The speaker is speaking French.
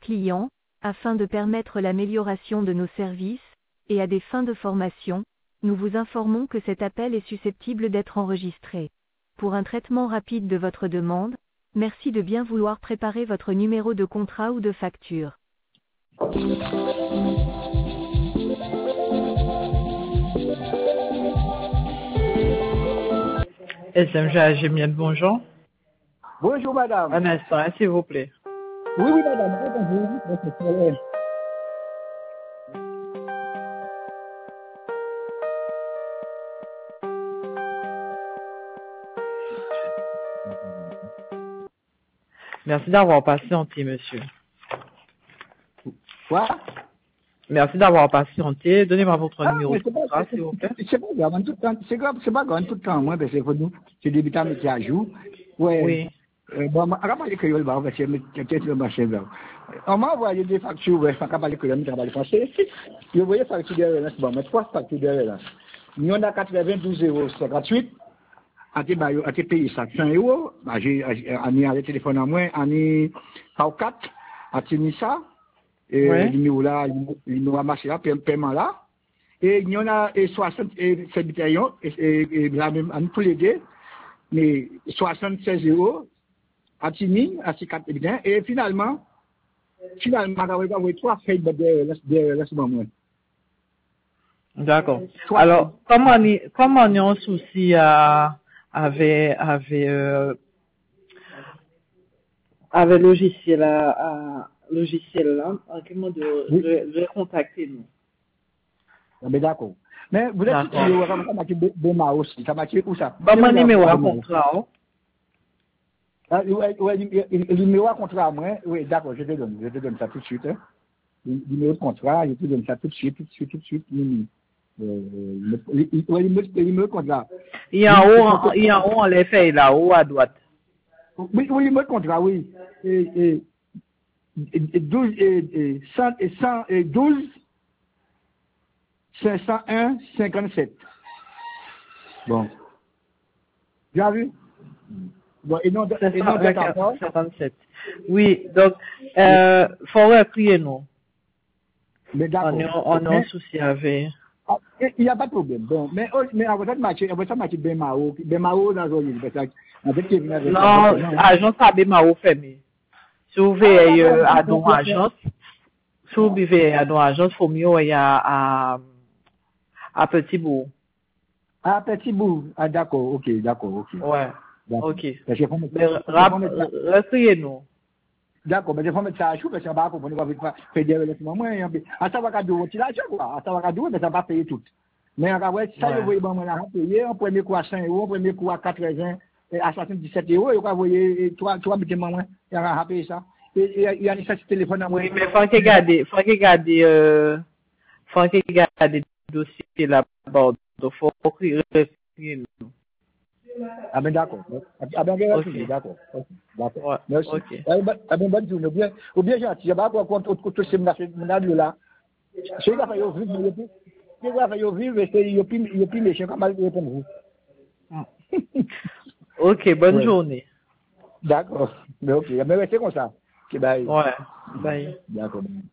clients, afin de permettre l'amélioration de nos services, et à des fins de formation, nous vous informons que cet appel est susceptible d'être enregistré. Pour un traitement rapide de votre demande, merci de bien vouloir préparer votre numéro de contrat ou de facture. SMG Gémienne, bonjour. Bonjour madame. Un instant, s'il vous plaît. Oui, madame. Bonjour. Merci d'avoir patienté, monsieur. Quoi? Merci d'avoir patienté. Donnez-moi votre numéro de contrat, s'il vous plaît. C'est pas grave, en tout temps. C'est grave, c'est pas grave, en tout temps, moi, parce que pour nous, c'est débutant métier à jour. Ouais. Oui. Bon, à parler créole, parce que c'est le marché là. On m'a envoyé des factures, ouais, à parler créole, mais à parler français. Vous voyez facture derrière là, c'est bon, mais 3 factures derrière là. Nous, on a 92 euros, c'est gratuit. À te payer ça, 100 euros. J'ai le téléphone à moi, par 4, à tenir ça. Et le numéro là, le numéro à marcher là, paiement là. Et il y en a 60 bitaillons, et là même, à nous tous les deux, mais 76 euros, à tenir, à ces 4 bitaillons. Et finalement, on va avoir 3 feuilles de ce moment. D'accord. Alors, comment on est en souci avec logiciel là, en comment de contacter nous. Mais d'accord. Mais vous êtes ça m'a dit Bema aussi. Ça m'a dit où ça? Bah, mon numéro à contrat. Le numéro à contrat, moi, oui, d'accord, je te donne ça tout de suite. Hein. Le numéro de contrat, je te donne ça tout de suite. Le numéro de contrat. Il y a en haut, on les fait là, haut à droite. Oui, le numéro de contrat, oui. 12 501 57. Bon. Tu as vu? Bon, et non 57. Oui, donc, faut écrire nous. Mais d'accord. On a un souci avec. Il n'y a pas de problème. Bon, mais après ça, match Bemao dans la zone. Non, agence à Bemao fermée. Si vous voulez à nos agences, faut mieux y à Petit Bourg. À Petit Bourg. Ah, d'accord, ok. Ouais. Ok. Restriez-nous. D'accord, mais il faut mettre ça à jour, parce qu'on va comprendre qu'on va faire des relations. Moi, à savoir qu'à deux, on tire l'argent, quoi. À savoir qu'à deux, mais ça va payer tout. Mais on va voir, ça, vous voyez, bon, on a payé, on premier coup à 100 euros, on premier coup à 80, à 77 euros, et on va voir, toi, mettez moi, il y a payer ça. Et il y a un téléphone à moi. Oui, mais faut regarder dossiers là-bas. Donc, faut retirer nous. Ah ben d'accord. Ah ben d'accord. Ouais. Merci. Ok. Ah ben bonne journée. Ou bien gentil. Il y a pas contre tout ce monde là. C'est là fait vivre, c'est là fait vivre et c'est il plus méchant comme mal pour vous. Ok, bonne journée. D'accord. Mais ok, mais c'est comme ça. OK, bye. Ouais. Bye. D'accord.